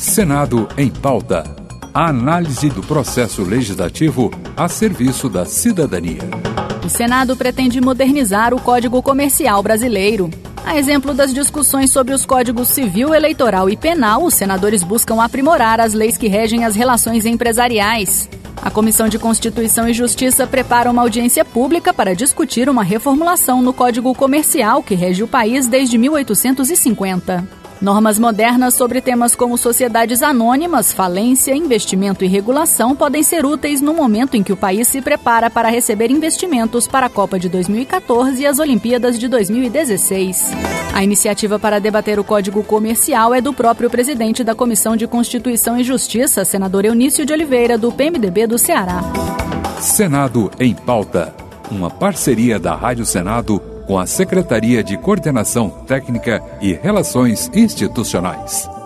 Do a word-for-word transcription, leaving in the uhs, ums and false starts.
Senado em Pauta. A análise do processo legislativo a serviço da cidadania. O Senado pretende modernizar o Código Comercial brasileiro. A exemplo das discussões sobre os códigos civil, eleitoral e penal, os senadores buscam aprimorar as leis que regem as relações empresariais. A Comissão de Constituição e Justiça prepara uma audiência pública para discutir uma reformulação no Código Comercial que rege o país desde mil oitocentos e cinquenta. Normas modernas sobre temas como sociedades anônimas, falência, investimento e regulação podem ser úteis no momento em que o país se prepara para receber investimentos para a Copa de dois mil e quatorze e as Olimpíadas de dois mil e dezesseis. A iniciativa para debater o Código Comercial é do próprio presidente da Comissão de Constituição e Justiça, senador Eunício de Oliveira, do P M D B do Ceará. Senado em Pauta. Uma parceria da Rádio Senado com a Secretaria de Coordenação Técnica e Relações Institucionais.